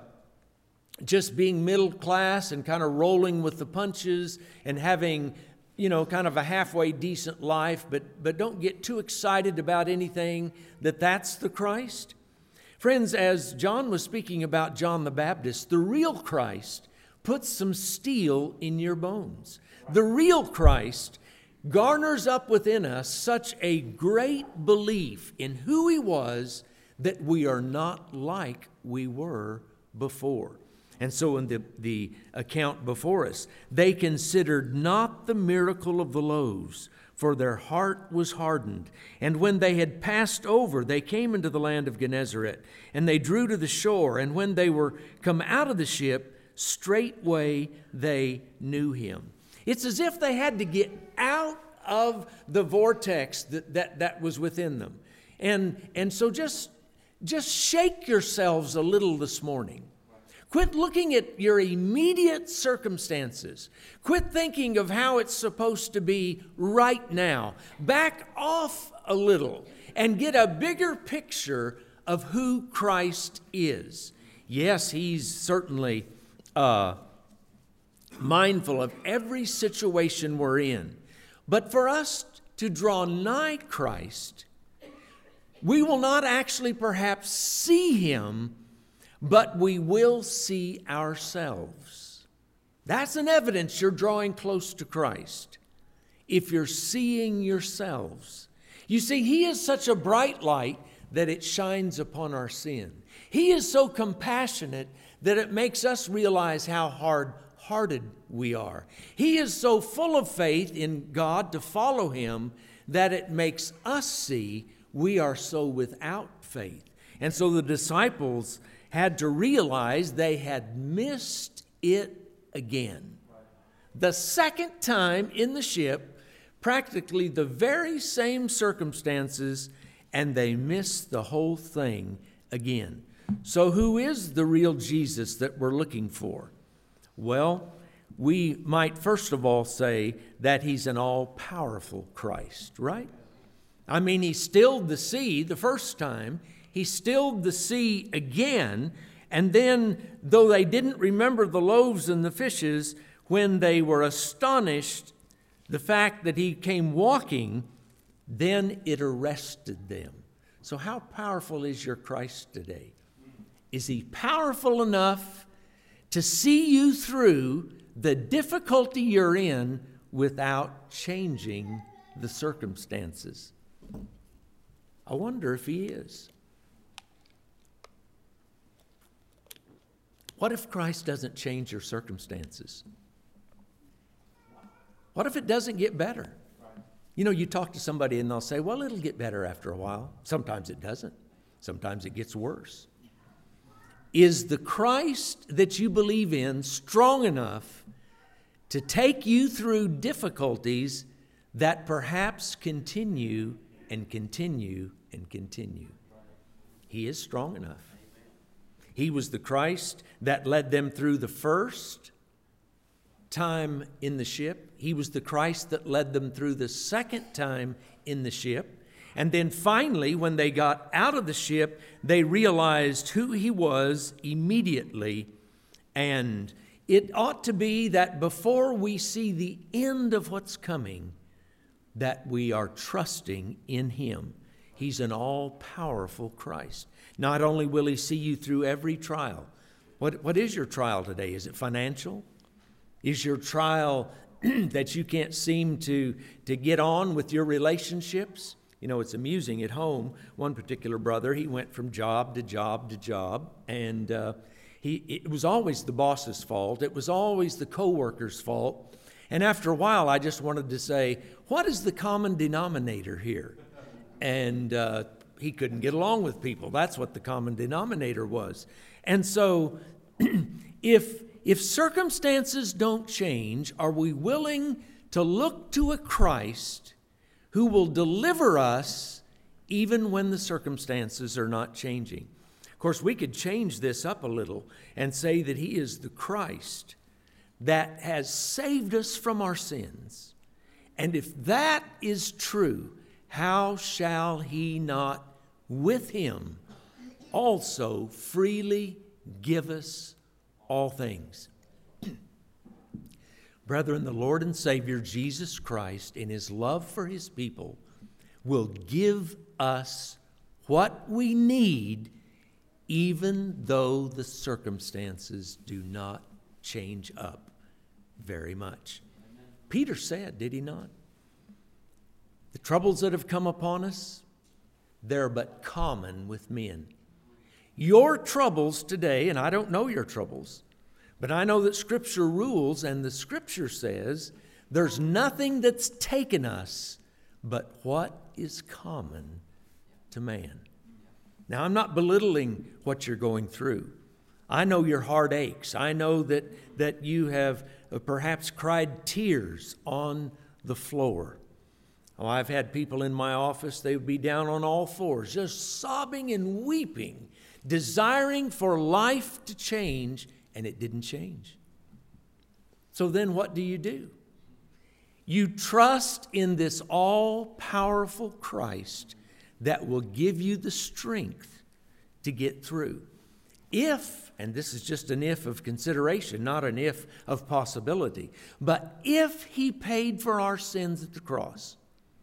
just being middle class and kind of rolling with the punches and having, kind of a halfway decent life, but don't get too excited about anything, that's the Christ? Friends, as John was speaking about John the Baptist, the real Christ puts some steel in your bones. The real Christ garners up within us such a great belief in who he was that we are not like we were before. And so in the account before us, they considered not the miracle of the loaves, for their heart was hardened. And when they had passed over, they came into the land of Gennesaret, and they drew to the shore. And when they were come out of the ship, straightway they knew him. It's as if they had to get out of the vortex that was within them. And so just shake yourselves a little this morning. Quit looking at your immediate circumstances. Quit thinking of how it's supposed to be right now. Back off a little and get a bigger picture of who Christ is. Yes, he's certainly mindful of every situation we're in. But for us to draw nigh Christ, we will not actually perhaps see him, but we will see ourselves. That's an evidence you're drawing close to Christ, if you're seeing yourselves. You see, he is such a bright light that it shines upon our sin. He is so compassionate that it makes us realize how hard-hearted we are. He is so full of faith in God to follow him that it makes us see we are so without faith. And so the disciples had to realize they had missed it again. The second time in the ship, practically the very same circumstances, and they missed the whole thing again. So who is the real Jesus that we're looking for? Well, we might first of all say that he's an all-powerful Christ, right? I mean, he stilled the sea the first time. He stilled the sea again, and then, though they didn't remember the loaves and the fishes, when they were astonished, the fact that he came walking, then it arrested them. So how powerful is your Christ today? Is he powerful enough to see you through the difficulty you're in without changing the circumstances? I wonder if he is. What if Christ doesn't change your circumstances? What if it doesn't get better? You talk to somebody and they'll say, well, it'll get better after a while. Sometimes it doesn't. Sometimes it gets worse. Is the Christ that you believe in strong enough to take you through difficulties that perhaps continue and continue and continue? He is strong enough. He was the Christ that led them through the first time in the ship. He was the Christ that led them through the second time in the ship. And then finally, when they got out of the ship, they realized who he was immediately. And it ought to be that before we see the end of what's coming, that we are trusting in him. He's an all-powerful Christ. Not only will he see you through every trial. What is your trial today? Is it financial? Is your trial that you can't seem to get on with your relationships? You know, it's amusing at home. One particular brother, he went from job to job to job, and it was always the boss's fault. It was always the coworker's fault. And after a while, I just wanted to say, what is the common denominator here? And he couldn't get along with people. That's what the common denominator was. And so if circumstances don't change, are we willing to look to a Christ who will deliver us even when the circumstances are not changing? Of course, we could change this up a little and say that he is the Christ that has saved us from our sins. And if that is true, how shall he not with him also freely give us all things? Brethren, the Lord and Savior Jesus Christ, in his love for his people, will give us what we need, even though the circumstances do not change up very much. Peter said, did he not? The troubles that have come upon us, they're but common with men. Your troubles today, and I don't know your troubles, but I know that Scripture rules, and the Scripture says there's nothing that's taken us but what is common to man. Now, I'm not belittling what you're going through. I know your heart aches. I know that you have perhaps cried tears on the floor. Oh, I've had people in my office, they would be down on all fours, just sobbing and weeping, desiring for life to change, and it didn't change. So then what do? You trust in this all-powerful Christ that will give you the strength to get through. If, and this is just an if of consideration, not an if of possibility, but if he paid for our sins at the cross,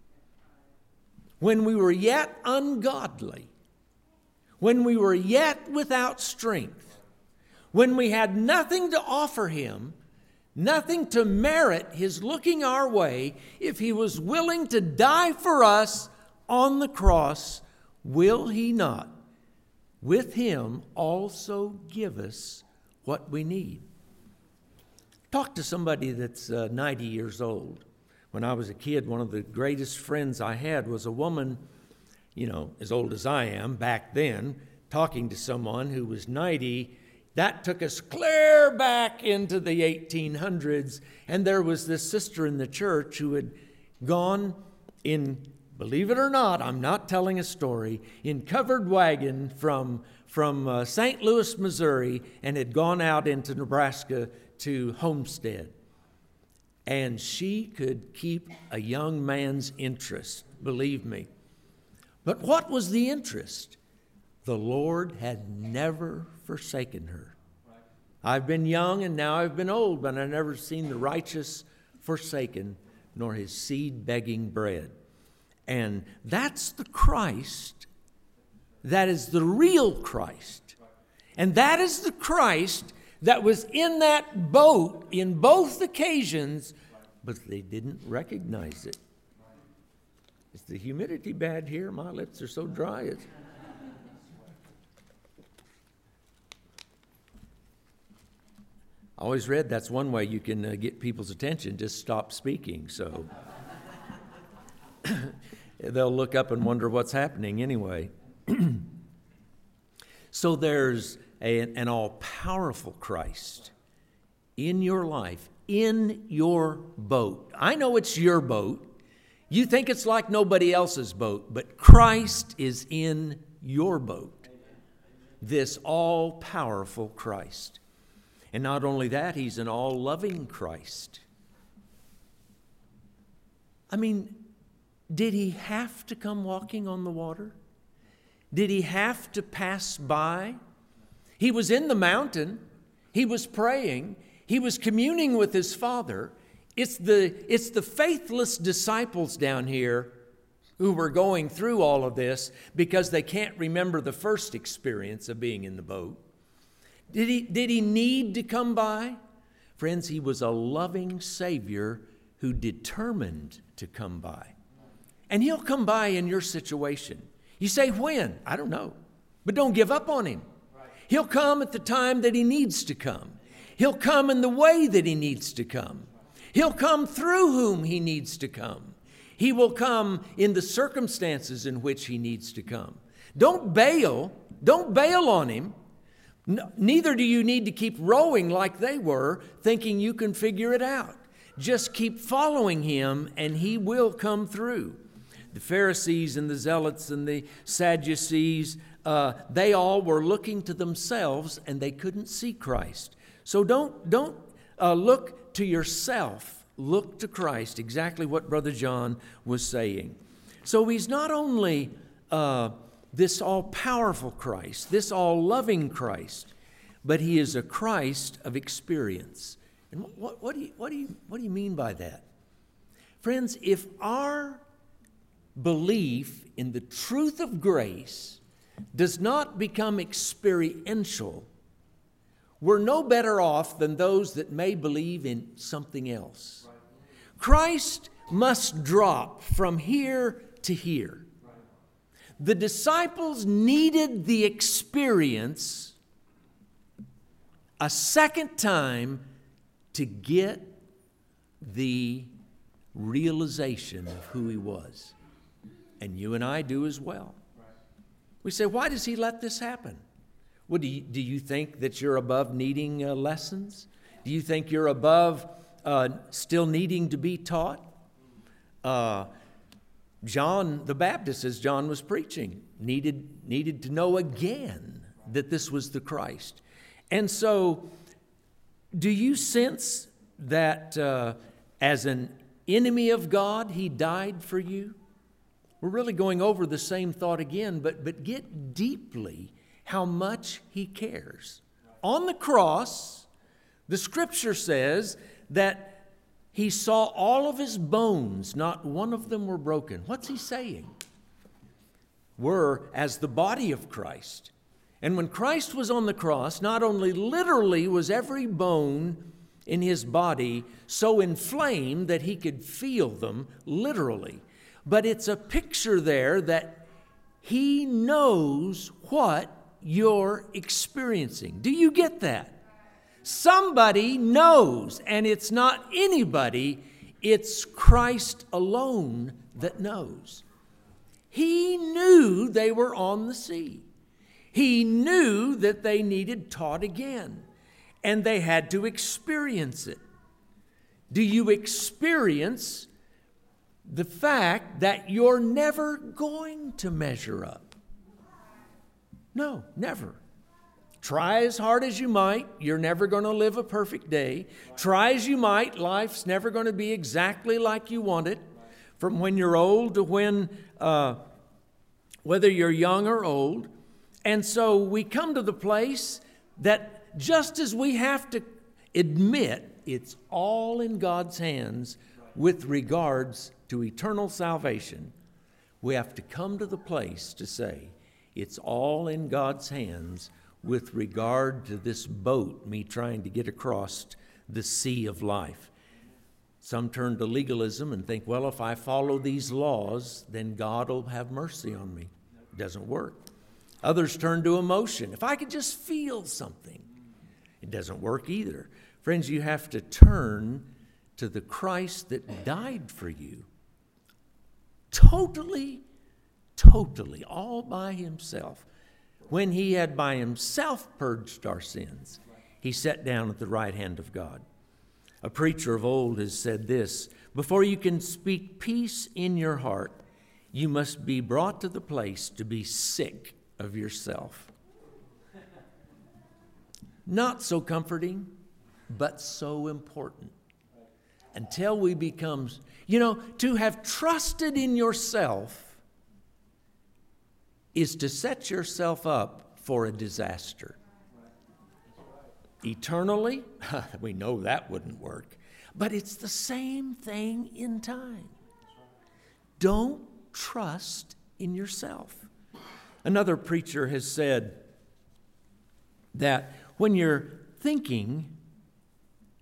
when we were yet ungodly, when we were yet without strength, when we had nothing to offer him, nothing to merit his looking our way, if he was willing to die for us on the cross, will he not with him also give us what we need? Talk to somebody that's 90 years old. When I was a kid, one of the greatest friends I had was a woman, as old as I am back then, talking to someone who was 90. That took us clear back into the 1800s. And there was this sister in the church who had gone in, believe it or not, I'm not telling a story, in covered wagon from St. Louis, Missouri, and had gone out into Nebraska to Homestead. And she could keep a young man's interest, believe me. But what was the interest? The Lord had never forsaken her. I've been young and now I've been old, but I've never seen the righteous forsaken, nor his seed begging bread. And that's the Christ. That is the real Christ. And that is the Christ that was in that boat in both occasions, but they didn't recognize it. Is the humidity bad here? My lips are so dry. I always read that's one way you can get people's attention, just stop speaking. So they'll look up and wonder what's happening anyway. So there's an all-powerful Christ in your life, in your boat. I know it's your boat. You think it's like nobody else's boat, but Christ is in your boat. This all-powerful Christ. And not only that, he's an all-loving Christ. I mean, did he have to come walking on the water? Did he have to pass by? He was in the mountain. He was praying. He was communing with his Father. It's the faithless disciples down here who were going through all of this because they can't remember the first experience of being in the boat. Did he need to come by Friends, he was a loving Savior who determined to come by. And he'll come by in your situation. You say, when? I don't know. But don't give up on him. He'll come at the time that he needs to come. He'll come in the way that he needs to come. He'll come through whom he needs to come. He will come in the circumstances in which he needs to come. Don't bail. Don't bail on him. Neither do you need to keep rowing like they were, thinking you can figure it out. Just keep following him, and he will come through. The Pharisees and the Zealots and the Sadducees, they all were looking to themselves, and they couldn't see Christ. So don't look to yourself. Look to Christ, exactly what Brother John was saying. So he's not only this all-powerful Christ, this all-loving Christ, but he is a Christ of experience. And what do you mean by that? Friends, if our belief in the truth of grace does not become experiential, we're no better off than those that may believe in something else. Christ must drop from here to here. The disciples needed the experience a second time to get the realization of who he was. And you and I do as well. We say, why does he let this happen? Well, do you think that you're above needing lessons? Do you think you're above still needing to be taught? John the Baptist, as John was preaching, needed to know again that this was the Christ. And so, do you sense that as an enemy of God, he died for you? We're really going over the same thought again, but get deeply how much he cares. On the cross, the Scripture says that he saw all of his bones, not one of them were broken. What's he saying? We're as the body of Christ. And when Christ was on the cross, not only literally was every bone in his body so inflamed that he could feel them literally, but it's a picture there that he knows what you're experiencing. Do you get that? Somebody knows, and it's not anybody, it's Christ alone that knows. He knew they were on the sea. He knew that they needed taught again, and they had to experience it. Do you experience the fact that you're never going to measure up? No, never. Try as hard as you might, you're never going to live a perfect day. Try as you might, life's never going to be exactly like you want it. From when you're old to when, whether you're young or old. And so we come to the place that just as we have to admit it's all in God's hands with regards to eternal salvation, we have to come to the place to say it's all in God's hands with regard to this boat, me trying to get across the sea of life. Some turn to legalism and think, well, if I follow these laws, then God will have mercy on me. It doesn't work. Others turn to emotion. If I could just feel something, it doesn't work either. Friends, you have to turn to the Christ that died for you. Totally, all by himself. When he had by himself purged our sins, he sat down at the right hand of God. A preacher of old has said this: before you can speak peace in your heart, you must be brought to the place to be sick of yourself. Not so comforting, but so important. Until we become, to have trusted in yourself is to set yourself up for a disaster. Eternally, we know that wouldn't work, but it's the same thing in time. Don't trust in yourself. Another preacher has said that when you're thinking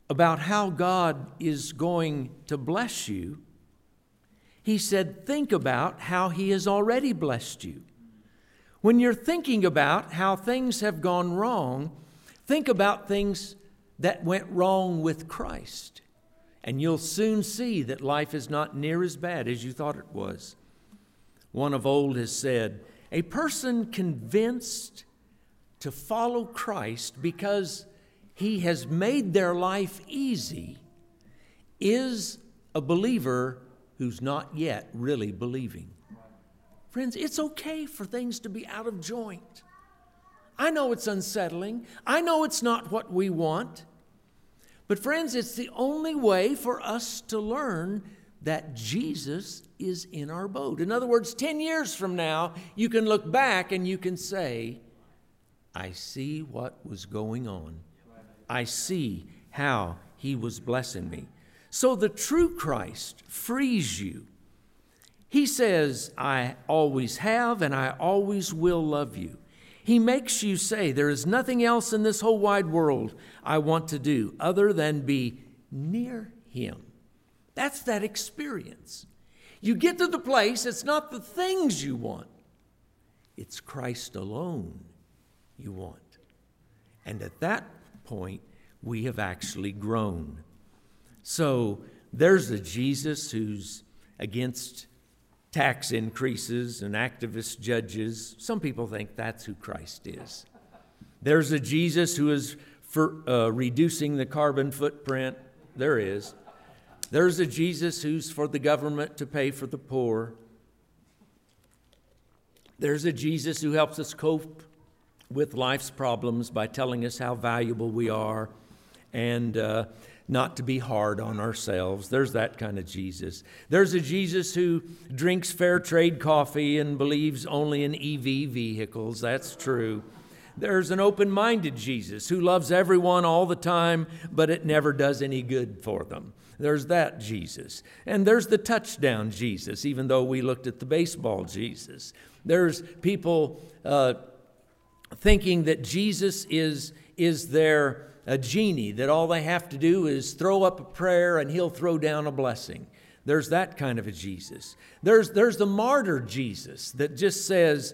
about how God is going to bless you, he said, think about how he has already blessed you. When you're thinking about how things have gone wrong, think about things that went wrong with Christ. And you'll soon see that life is not near as bad as you thought it was. One of old has said, a person convinced to follow Christ because he has made their life easy is a believer who's not yet really believing. Friends, it's okay for things to be out of joint. I know it's unsettling. I know it's not what we want. But friends, it's the only way for us to learn that Jesus is in our boat. In other words, 10 years from now, you can look back and you can say, I see what was going on. I see how he was blessing me. So the true Christ frees you. He says, I always have and I always will love you. He makes you say, there is nothing else in this whole wide world I want to do other than be near him. That's that experience. You get to the place, it's not the things you want. It's Christ alone you want. And at that point, we have actually grown. So there's a Jesus who's against tax increases and activist judges. Some people think that's who Christ is. There's a Jesus who is for reducing the carbon footprint. There is. There's a Jesus who's for the government to pay for the poor. There's a Jesus who helps us cope with life's problems by telling us how valuable we are and not to be hard on ourselves. There's that kind of Jesus. There's a Jesus who drinks fair trade coffee and believes only in EV vehicles. That's true. There's an open-minded Jesus who loves everyone all the time, but it never does any good for them. There's that Jesus. And there's the touchdown Jesus, even though we looked at the baseball Jesus. There's people thinking that Jesus is a genie, that all they have to do is throw up a prayer and he'll throw down a blessing. There's that kind of a Jesus. There's the martyr Jesus that just says,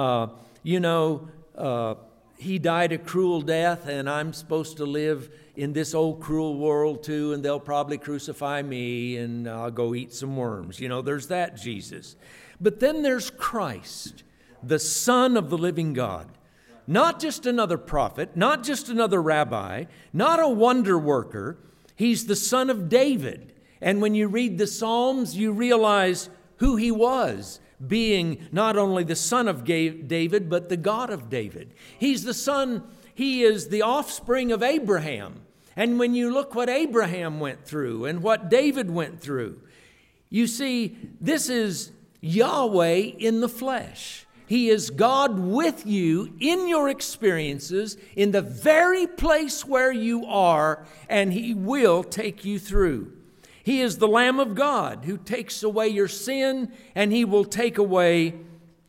he died a cruel death and I'm supposed to live in this old cruel world too, and they'll probably crucify me and I'll go eat some worms. There's that Jesus. But then there's Christ, the Son of the living God. Not just another prophet, not just another rabbi, not a wonder worker. He's the son of David. And when you read the Psalms, you realize who he was, being not only the son of David, but the God of David. He's the son, he is the offspring of Abraham. And when you look what Abraham went through and what David went through, you see, this is Yahweh in the flesh. He is God with you in your experiences, in the very place where you are, and he will take you through. He is the Lamb of God who takes away your sin, and he will take away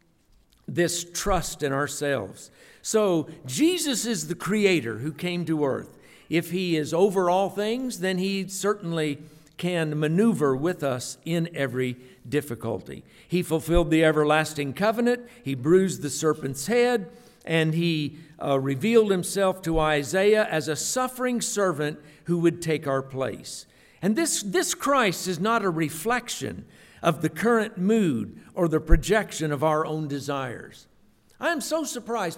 this trust in ourselves. So Jesus is the Creator who came to earth. If he is over all things, then he certainly can maneuver with us in every difficulty. He fulfilled the everlasting covenant. He bruised the serpent's head, and he revealed himself to Isaiah as a suffering servant who would take our place. And this Christ is not a reflection of the current mood or the projection of our own desires. I am so surprised.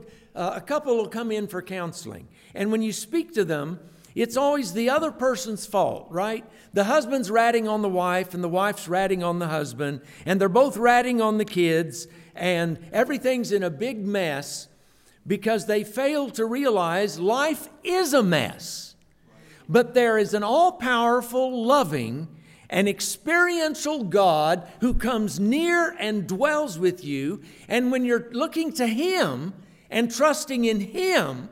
A couple will come in for counseling, and when you speak to them, it's always the other person's fault, right? The husband's ratting on the wife and the wife's ratting on the husband, and they're both ratting on the kids, and everything's in a big mess because they fail to realize life is a mess. But there is an all-powerful, loving, and experiential God who comes near and dwells with you, and when you're looking to him and trusting in him,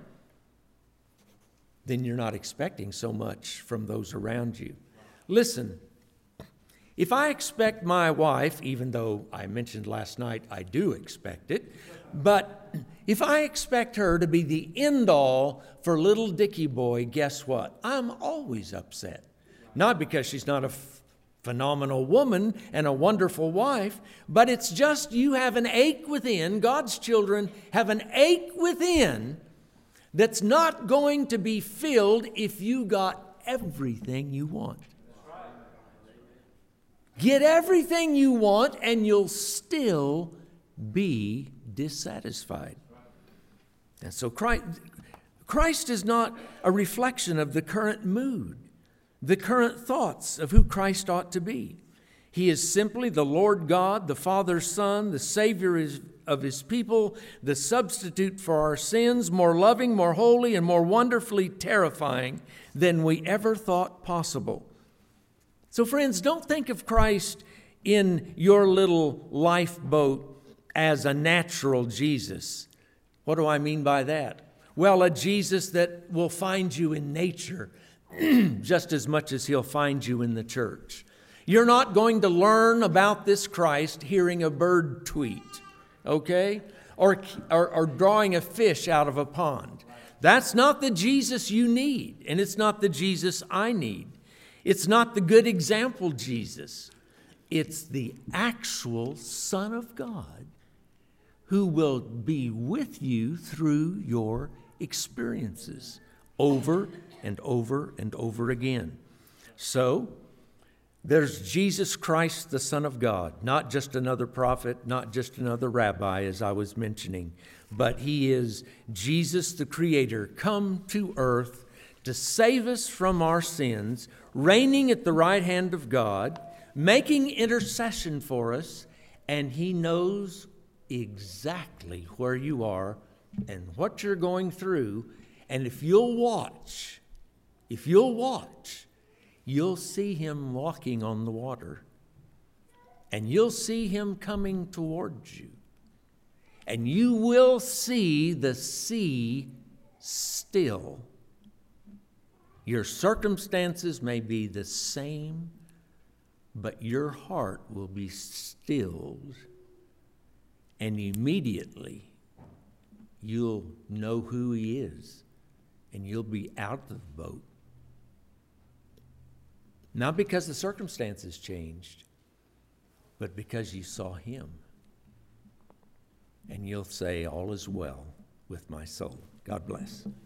then you're not expecting so much from those around you. Listen, if I expect my wife, even though I mentioned last night I do expect it, but If I expect her to be the end all for little Dickie boy, guess what? I'm always upset. Not because she's not a phenomenal woman and a wonderful wife, but it's just you have an ache within, God's children have an ache within that's not going to be filled if you got everything you want. Get everything you want and you'll still be dissatisfied. And so Christ is not a reflection of the current mood, the current thoughts of who Christ ought to be. He is simply the Lord God, the Father, Son, the Savior of His people, the substitute for our sins, more loving, more holy, and more wonderfully terrifying than we ever thought possible. So friends, don't think of Christ in your little lifeboat as a natural Jesus. What do I mean by that? Well, a Jesus that will find you in nature just as much as He'll find you in the church. You're not going to learn about this Christ hearing a bird tweet, okay? Or drawing a fish out of a pond. That's not the Jesus you need, and it's not the Jesus I need. It's not the good example Jesus. It's the actual Son of God who will be with you through your experiences over and over and over again. So, there's Jesus Christ, the Son of God, not just another prophet, not just another rabbi, as I was mentioning, but He is Jesus the Creator, come to earth to save us from our sins, reigning at the right hand of God, making intercession for us, and He knows exactly where you are and what you're going through. And if you'll watch, you'll see Him walking on the water, and you'll see Him coming towards you, and you will see the sea still. Your circumstances may be the same, but your heart will be stilled, and immediately you'll know who He is, and you'll be out of the boat. Not because the circumstances changed, but because you saw Him. And you'll say, all is well with my soul. God bless.